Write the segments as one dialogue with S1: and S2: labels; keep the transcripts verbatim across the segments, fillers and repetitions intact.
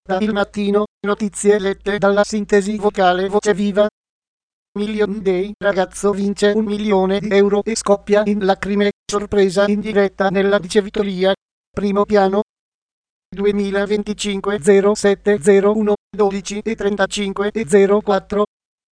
S1: Da Il Mattino, notizie lette dalla sintesi vocale Voce Viva. Million Day, ragazzo vince un milione di euro e scoppia in lacrime, sorpresa in diretta nella ricevitoria. Primo piano. duemilaventicinque zero sette zero uno dodici e trentacinque e zero quattro.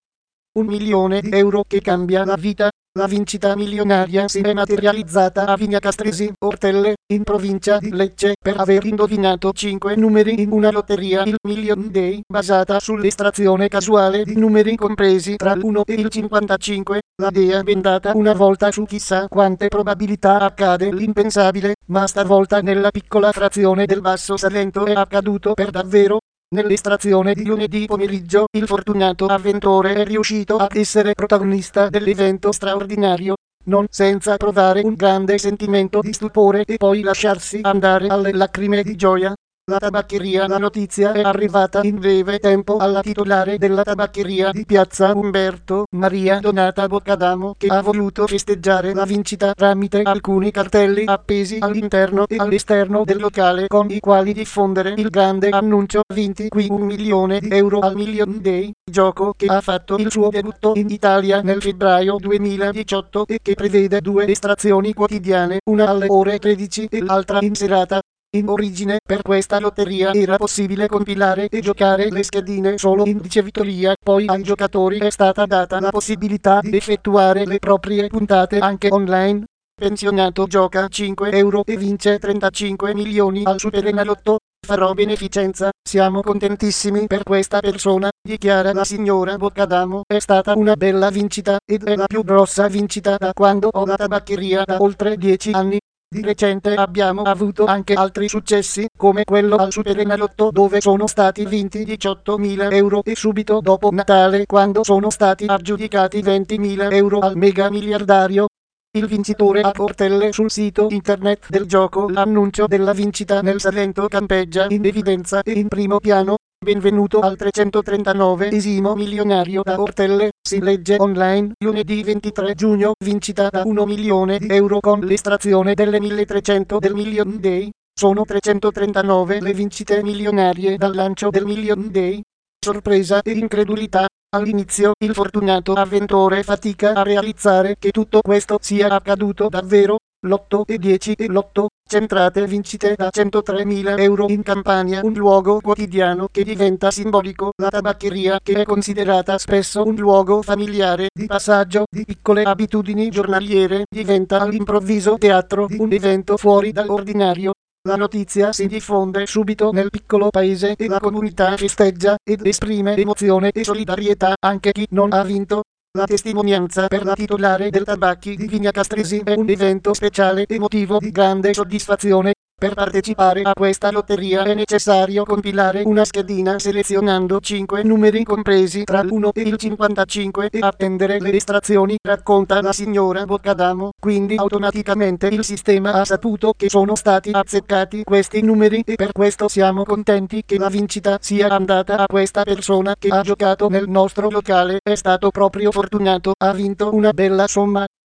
S1: Un milione di euro che cambia la vita. La vincita milionaria si è materializzata a Vigna Castresi, Ortelle, in provincia di Lecce, per aver indovinato cinque numeri in una lotteria, il Million Day, basata sull'estrazione casuale di numeri compresi tra l'uno e il cinquantacinque. La dea bendata una volta su chissà quante probabilità accade l'impensabile, ma stavolta nella piccola frazione del Basso Salento è accaduto per davvero. Nell'estrazione di lunedì pomeriggio, il fortunato avventore è riuscito ad essere protagonista dell'evento straordinario, non senza provare un grande sentimento di stupore e poi lasciarsi andare alle lacrime di gioia. La tabaccheria. La notizia è arrivata in breve tempo alla titolare della tabaccheria di Piazza Umberto, Maria Donata Boccadamo, che ha voluto festeggiare la vincita tramite alcuni cartelli appesi all'interno e all'esterno del locale con i quali diffondere il grande annuncio: vinti qui un milione di euro al Million Day, gioco che ha fatto il suo debutto in Italia nel febbraio duemiladiciotto e che prevede due estrazioni quotidiane, una alle ore tredici e l'altra in serata. In origine, per questa lotteria era possibile compilare e giocare le schedine solo in ricevitoria, poi ai giocatori è stata data la possibilità di effettuare le proprie puntate anche online. Pensionato gioca cinque euro e vince trentacinque milioni al Superenalotto. Farò beneficenza, siamo contentissimi per questa persona, dichiara la signora Boccadamo. È stata una bella vincita, ed è la più grossa vincita da quando ho la tabaccheria da oltre dieci anni. Di recente abbiamo avuto anche altri successi, come quello al Superenalotto dove sono stati vinti diciottomila euro e subito dopo Natale quando sono stati aggiudicati ventimila euro al mega miliardario. Il vincitore a Ortelle. Sul sito internet del gioco l'annuncio della vincita nel Salento campeggia in evidenza e in primo piano. Benvenuto al trecentotrentanove-esimo milionario da Ortelle, si legge online. Lunedì ventitré giugno, vincita da un milione di euro con l'estrazione delle milletrecento del Million Day. Sono trecentotrentanove le vincite milionarie dal lancio del Million Day. Sorpresa e incredulità. All'inizio il fortunato avventore fatica a realizzare che tutto questo sia accaduto davvero. L'otto e dieci e l'otto, centrate vincite da centotremila euro in Campania, un luogo quotidiano che diventa simbolico. La tabaccheria, che è considerata spesso un luogo familiare di passaggio di piccole abitudini giornaliere, diventa all'improvviso teatro di un evento fuori dall'ordinario. La notizia si diffonde subito nel piccolo paese e la comunità festeggia ed esprime emozione e solidarietà anche chi non ha vinto. La testimonianza per la titolare del Tabacchi di Vigna Castresi è un evento speciale emotivo di grande soddisfazione. Per partecipare a questa lotteria è necessario compilare una schedina selezionando cinque numeri compresi tra l'uno e il cinquantacinque e attendere le estrazioni, racconta la signora Boccadamo. Quindi automaticamente il sistema ha saputo che sono stati azzeccati questi numeri e per questo siamo contenti che la vincita sia andata a questa persona che ha giocato nel nostro locale. È stato proprio fortunato, ha vinto una bella somma.